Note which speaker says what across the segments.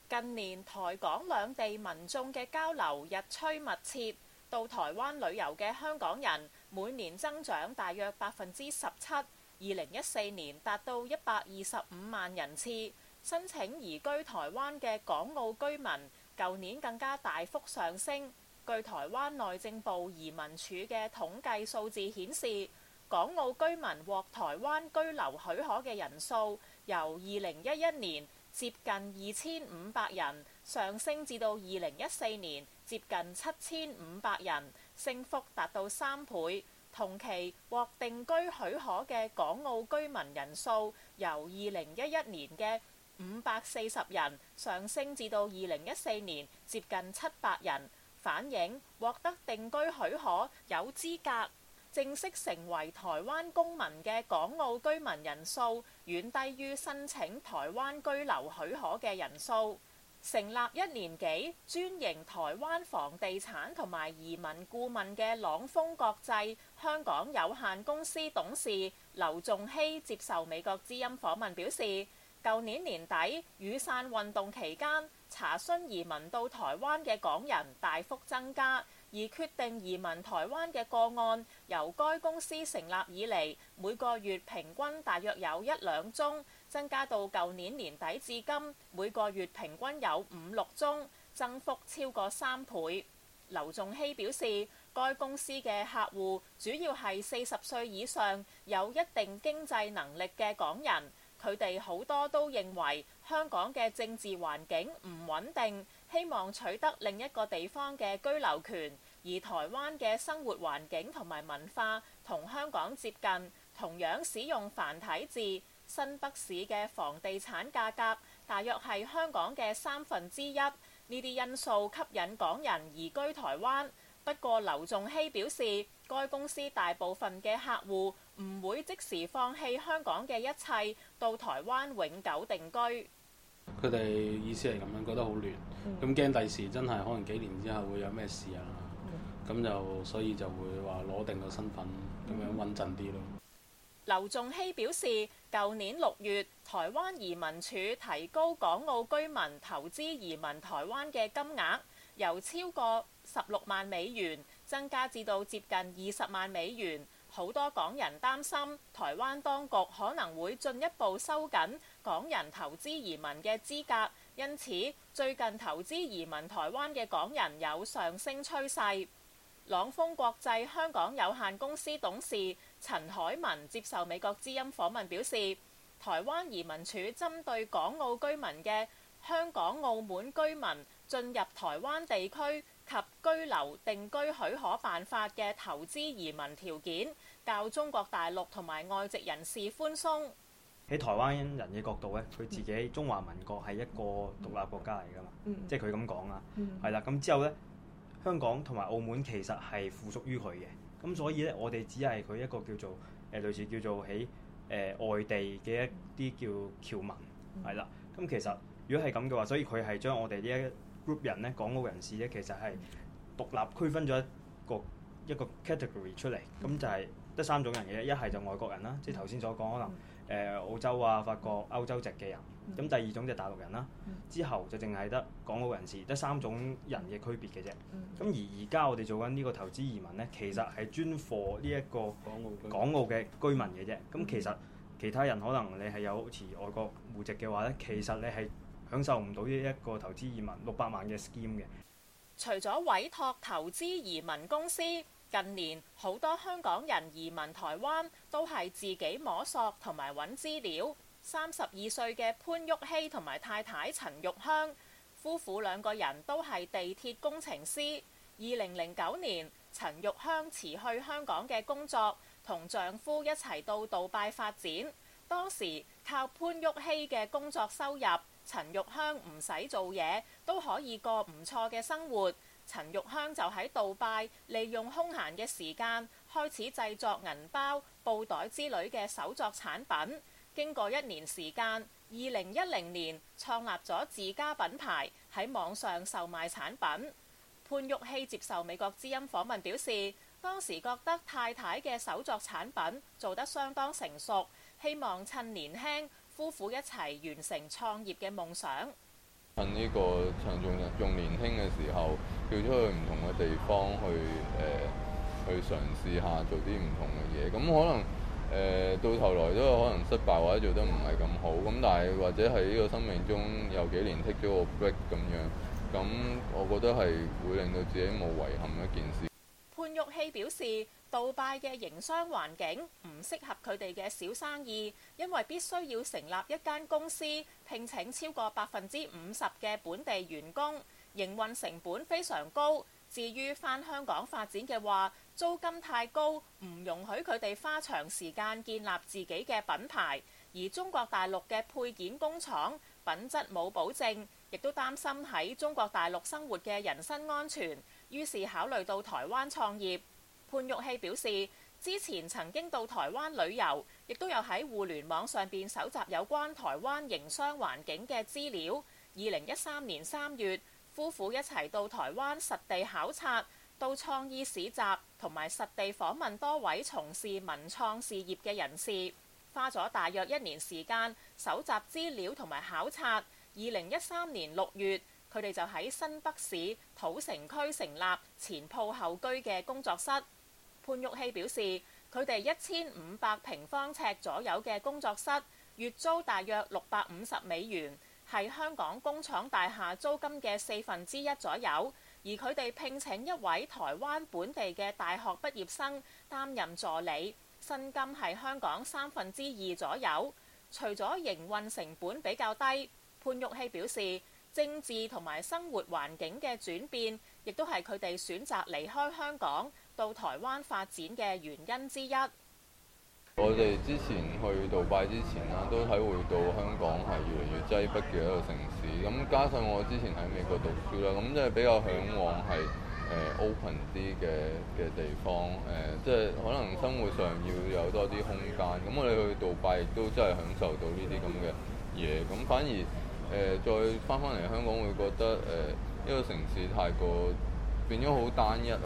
Speaker 1: 近年台港兩地民眾嘅交流日趨密切，到台灣旅遊嘅香港人每年增長大約17%， 2014年達到125萬人次。申請移居台灣嘅港澳居民，舊年更加大幅上升。據台灣內政部移民署嘅統計數字顯示，港澳居民獲台灣居留許可嘅人數，由2011年接近2500人上升至到2014年接近7500人，升幅達到3倍。同期獲定居許可嘅港澳居民人數，由2011年嘅540人上升至到2014年接近700人，反映獲得定居許可有資格正式成為台灣公民嘅港澳居民人數遠低於申請台灣居留許可嘅人數。成立1年幾，專營台灣房地產同埋移民顧問嘅朗豐國際香港有限公司董事劉仲希接受美國之音訪問表示，舊年年底雨傘運動期間，查詢移民到台灣嘅港人大幅增加，而決定移民台灣嘅個案由該公司成立以嚟，每個月平均大約有1-2宗，增加到舊年年底至今，每個月平均有5-6宗，增幅超過3倍。劉仲希表示，該公司嘅客戶主要係40歲以上有一定經濟能力嘅港人，佢哋好多都認為香港嘅政治環境唔穩定，希望取得另一個地方嘅居留權，而台灣嘅生活環境同埋文化同香港接近，同樣使用繁體字。新北市嘅房地產價格大約係香港嘅1/3，呢啲因素吸引港人移居台灣。不過劉仲希表示，該公司大部分嘅客戶唔會即時放棄香港嘅一切，到台灣永久定居。
Speaker 2: 佢哋意思係咁樣，覺得好亂，咁驚第時真係可能幾年之後會有咩事啊，咁就所以就會話攞定個身份，咁樣穩陣啲咯。
Speaker 1: 劉仲希表示，舊年6月，台灣移民署提高港澳居民投資移民台灣嘅金額，由超過16萬美元增加至到接近20萬美元。好多港人擔心台灣當局可能會進一步收緊港人投資移民嘅資格，因此最近投資移民台灣嘅港人有上升趨勢。朗豐國際香港有限公司董事陳海文接受美國之音訪問表示，台灣移民署針對港澳居民嘅香港澳門居民進入台灣地區及居留定居許可辦法嘅投資移民條件，較中國大陸同埋外籍人士寬鬆。
Speaker 3: 喺台灣人嘅角度咧，佢自己中華民國係一個獨立國家嚟㗎嘛，即係佢咁講啊，係啦，咁之後咧，香港同埋澳門其實係附屬於佢嘅，咁所以咧，我哋只係佢一個叫做類似叫做喺外地嘅一啲叫僑民，係啦，咁其實如果係咁嘅話，所以佢係將我哋呢一 group 人咧，港澳人士咧，其實係獨立區分咗一個 category 出嚟，咁就係得3種人嘅，一係就外國人啦，即係頭先所講可能澳洲啊、法國、歐洲籍嘅人，咁第二種就係大陸人啦，之後就淨係得港澳人士，得3種人嘅區別嘅啫。咁而家我哋做緊呢個投資移民咧，其實係專貨呢一個港澳嘅居民嘅啫。咁其實其他人可能你係有持外國戶籍嘅話咧，其實你係享受唔到呢一個投資移民600萬嘅 scheme 嘅。
Speaker 1: 除咗委託投資移民公司，近年好多香港人移民台灣都係自己摸索同埋揾資料。32歲嘅潘旭熙同埋太太陳玉香夫婦2個人都係地鐵工程師。2009年，陳玉香辭去香港嘅工作，同丈夫一齊到杜拜發展。當時靠潘旭熙嘅工作收入，陳玉香唔使做嘢都可以過唔錯嘅生活。陳玉香就喺杜拜利用空閒嘅時間開始製作銀包、布袋之類嘅手作產品。經過1年時間，2010年創立咗自家品牌，喺網上售賣產品。潘旭熙接受美國之音訪問表示，當時覺得太太嘅手作產品做得相當成熟，希望趁年輕夫婦一齊完成創業嘅夢想。
Speaker 4: 趁仲年輕嘅時候，叫出去唔同嘅地方去嘗試下做啲唔同嘅嘢。咁可能到頭來都有可能失敗或者做得唔係咁好。咁但係或者喺呢個生命中有幾年 take 咗個 break 咁樣，咁我覺得係會令到自己冇遺憾一件事。
Speaker 1: 潘玉希表示，杜拜嘅營商環境唔適合佢哋嘅小生意，因為必須要成立一間公司，聘請超過50%嘅本地員工，營運成本非常高。至於返香港發展嘅話，租金太高，唔容許佢哋花長時間建立自己嘅品牌。而中國大陸嘅配件工廠品質冇保證，亦都擔心喺中國大陸生活嘅人身安全，於是考慮到台灣創業。潘玉希表示，之前曾經到台灣旅遊，亦都有喺互聯網上邊搜集有關台灣營商環境嘅資料。2013年3月，夫婦一齊到台灣實地考察，到創意市集同埋實地訪問多位從事文創事業嘅人士，花咗大約1年時間搜集資料同埋考察。2013年6月，佢哋就喺新北市土城區成立前鋪後居嘅工作室。潘玉希表示，佢哋1500平方尺左右嘅工作室，月租大約$650，係香港工廠大廈租金嘅1/4左右。而佢哋聘請一位台灣本地嘅大學畢業生擔任助理，薪金係香港2/3左右。除咗營運成本比較低，潘玉希表示，政治同埋生活環境嘅轉變，亦都係佢哋選擇離開香港到台灣發展嘅原因之一。
Speaker 4: 我哋之前去杜拜之前啦，都體會到香港係越嚟越擠迫嘅一個城市。咁加上我之前喺美國讀書啦，咁即係比較嚮往係open 啲嘅地方。即係可能生活上要有多啲空間。咁我哋去杜拜亦都真係享受到呢啲咁嘅嘢。咁反而再翻嚟香港，會覺得呢個城市太過變咗好單一，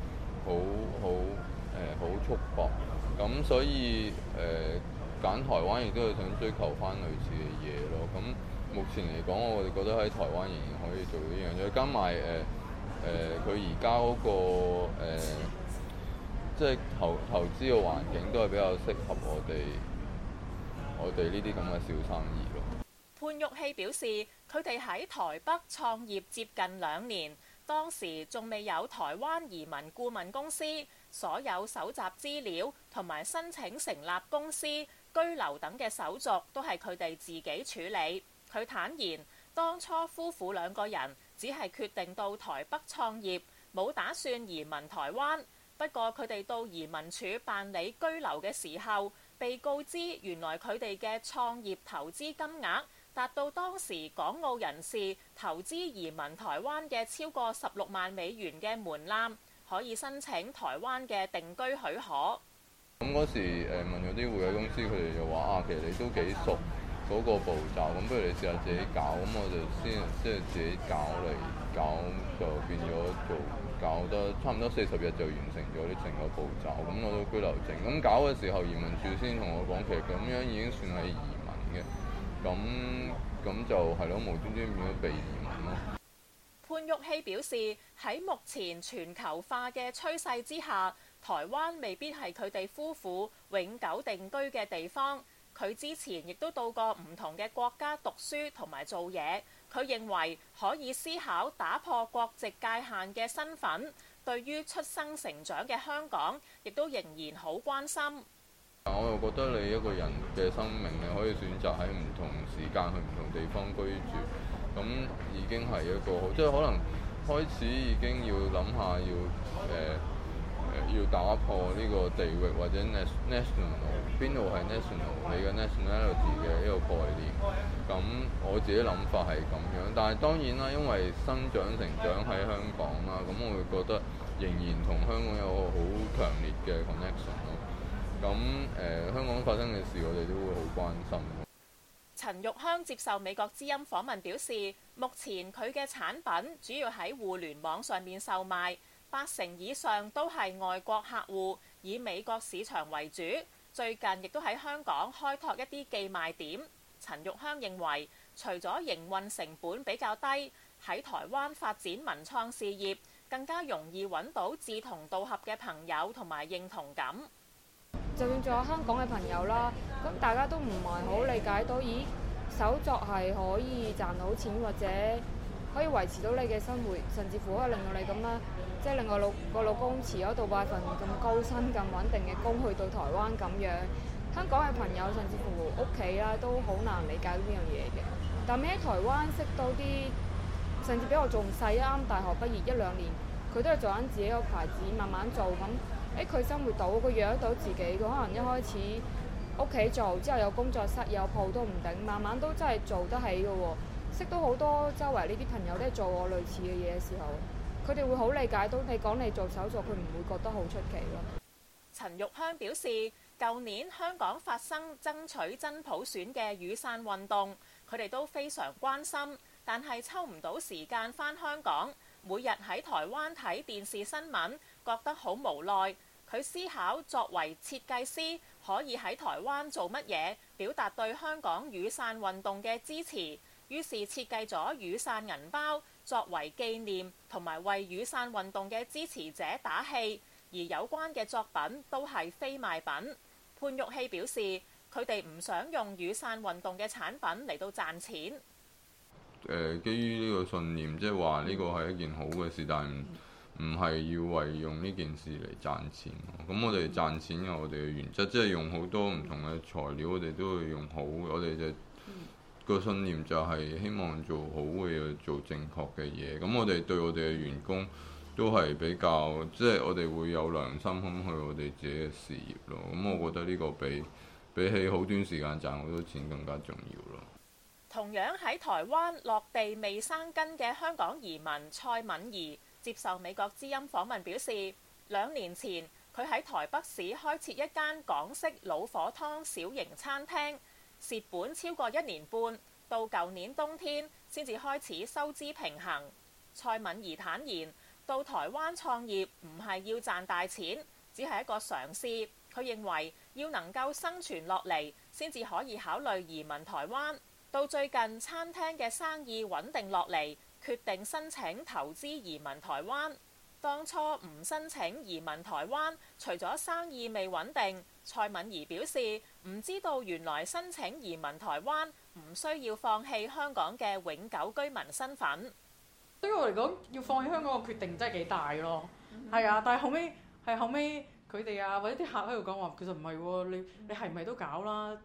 Speaker 4: 好束縛。咁所以揀台灣亦都係想追求翻類似嘅嘢咯。咁目前嚟講，我哋覺得喺台灣仍然可以做到呢樣嘢。加埋佢而家嗰個即係投資嘅環境都係比較適合我哋呢啲咁嘅小生意咯。
Speaker 1: 潘玉希表示，佢哋喺台北創業接近2年，當時仲未有台灣移民顧問公司。所有搜集資料同埋申請成立公司、居留等嘅手續都係佢哋自己處理。佢坦言，當初夫婦2個人只係決定到台北創業，冇打算移民台灣。不過佢哋到移民署辦理居留嘅時候，被告知原來佢哋嘅創業投資金額達到當時港澳人士投資移民台灣嘅超過16萬美元嘅門檻，可以申請台灣嘅定居許可。
Speaker 4: 咁嗰時問咗啲會計公司，佢哋就話其實你都幾熟嗰個步驟，咁不如你試下自己搞。咁我就先即係自己搞嚟搞，就變咗搞得差唔多40日就完成咗呢成個步驟。咁攞到居留證，咁搞嘅時候移民署先同我講，其實咁樣已經算係移民嘅。咁就係咯，無端端變咗被移民咯。
Speaker 1: 潘玉希表示，喺目前全球化嘅趨勢之下，台灣未必係佢哋夫婦永久定居嘅地方。佢之前亦都到過唔同嘅國家讀書同埋做嘢。佢認為可以思考打破國籍界限嘅身份。對於出生成長嘅香港，亦都仍然好關心。
Speaker 4: 我又覺得你一個人嘅生命，你可以選擇喺唔同時間去唔同地方居住。咁已經係一個好，即係可能開始已經要諗下要打破呢個地域或者 national 邊度係 national 你嘅 nationality 嘅一個概念。咁我自己諗法係咁樣，但係當然啦，因為生長成長喺香港啦，咁我會覺得仍然同香港有個好強烈嘅 connection 咯。咁香港發生嘅事，我哋都會好關心。
Speaker 1: 陳玉香接受美國之音訪問表示，目前佢嘅產品主要喺互聯網上面售賣，80%以上都係外國客戶，以美國市場為主。最近亦都喺香港開拓一啲寄賣點。陳玉香認為， 除咗營運成本比較低，喺台灣發展文創事業更加容易揾到志同道合嘅朋友同埋認同感。
Speaker 5: 就算仲有香港嘅朋友啦，咁大家都唔係好理解到，咦，手作係可以賺到錢，或者可以維持到你嘅生活，甚至乎可以令到你咁啦，即係令我個老公辭咗杜拜份咁高薪、咁穩定嘅工去到台灣咁樣。香港嘅朋友甚至乎屋企啦都好難理解到呢樣嘢嘅。但係喺台灣識到啲，甚至比我仲細，啱大學畢業1-2年，佢都係做緊自己個牌子，慢慢做咁。佢生活到，佢養得到自己，佢可能一開始屋企做，之後有工作室有鋪都唔定，慢慢都真係做得起嘅喎。識到好多周圍呢啲朋友都係做我類似嘅嘢嘅時候，佢哋會好理解到你講你做手作，佢唔會覺得好出奇咯。
Speaker 1: 陳玉香表示，舊年香港發生爭取真普選嘅雨傘運動，佢哋都非常關心，但係抽唔到時間返香港，每日喺台灣睇電視新聞，覺得好無奈。佢思考作為設計師可以喺台灣做乜嘢，表達對香港雨傘運動嘅支持，於是設計咗雨傘銀包作為紀念，同埋為雨傘運動嘅支持者打氣。而有關嘅作品都係非賣品。潘玉希表示，佢哋唔想用雨傘運動嘅產品嚟到賺錢。
Speaker 4: 基於呢個信念，即係話呢個係一件好嘅事，但唔係要為用呢件事嚟賺錢。咁我哋賺錢有我哋嘅原則，即係用好多唔同嘅材料，我哋都會用好。我哋就個信念就係希望做好嘅，做正確嘅嘢。咁我哋對我哋嘅員工都係比較，即係我哋會有良心咁去我哋自己嘅事業咯。咁我覺得呢個比起好短時間賺好多錢更加重要咯。
Speaker 1: 同樣喺台灣落地未生根嘅香港移民蔡敏儀接受美國之音訪問表示，2年前佢喺台北市開設一間港式老火湯小型餐廳，蝕本超過1年半，到舊年冬天先至開始收支平衡。蔡敏儀坦言，到台灣創業唔係要賺大錢，只係一個嘗試。佢認為要能夠生存落嚟，先至可以考慮移民台灣。到最近餐廳嘅生意穩定落嚟，決定申請投資移民台灣。當初唔申請移民台灣，除咗生意未穩定，蔡敏儀表示唔知道原來申請移民台灣唔需要放棄香港嘅永久居民身份。
Speaker 6: 對我嚟講，要放棄香港嘅決定真係幾大咯。係啊，但係後尾佢哋啊，或者啲客喺度講話，其實唔係喎，你係咪都搞啦？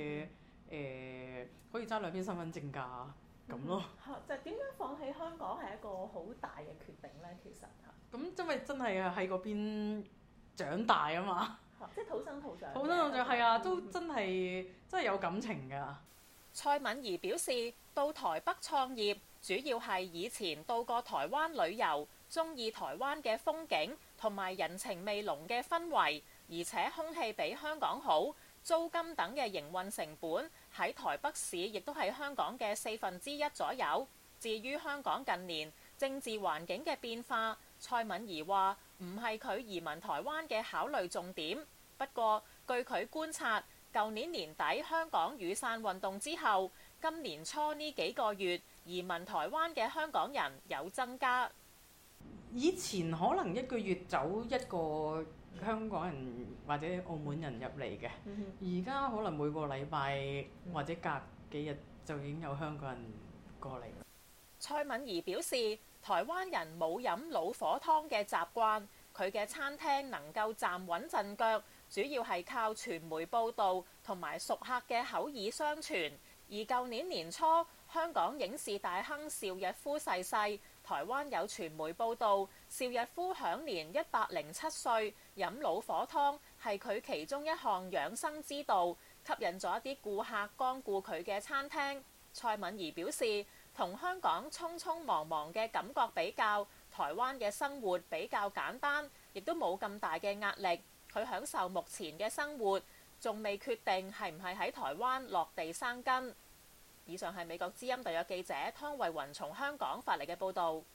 Speaker 6: 可以揸2邊身份證㗎咁咯。
Speaker 1: 就點樣放棄香港係一個好大嘅決定呢？其實
Speaker 6: 咁因為真係喺嗰邊長大啊嘛。
Speaker 1: 即係土生土長。
Speaker 6: 土生土長係啊，都真係有感情㗎。
Speaker 1: 蔡敏儀表示，到台北創業主要係以前到過台灣旅遊，中意台灣嘅風景同埋人情味濃嘅氛圍，而且空氣比香港好，租金等嘅營運成本喺台北市亦都係香港嘅1/4左右。至於香港近年政治環境嘅變化，蔡敏儀話唔係佢移民台灣嘅考慮重點。不過據佢觀察，舊年年底香港雨傘運動之後，今年初呢幾個月移民台灣嘅香港人有增加。
Speaker 6: 以前可能1個月走一個香港人或者澳門人入嚟嘅，而家可能每個禮拜或者隔幾日就已經有香港人過嚟。
Speaker 1: 蔡敏儀表示，台灣人冇飲老火湯嘅習慣，佢嘅餐廳能夠站穩陣腳，主要係靠傳媒報導同埋熟客嘅口耳相傳。而舊年年初，香港影視大亨邵逸夫逝世，台灣有傳媒報導，邵逸夫享年107歲，飲老火湯係佢其中一項養生之道，吸引咗一啲顧客光顧佢嘅餐廳。蔡敏儀表示，同香港匆匆忙忙嘅感覺比較，台灣嘅生活比較簡單，亦都冇咁大嘅壓力。佢享受目前嘅生活，仲未決定係唔係喺台灣落地生根。以上係美國之音特約記者湯慧雲從香港發嚟嘅報導。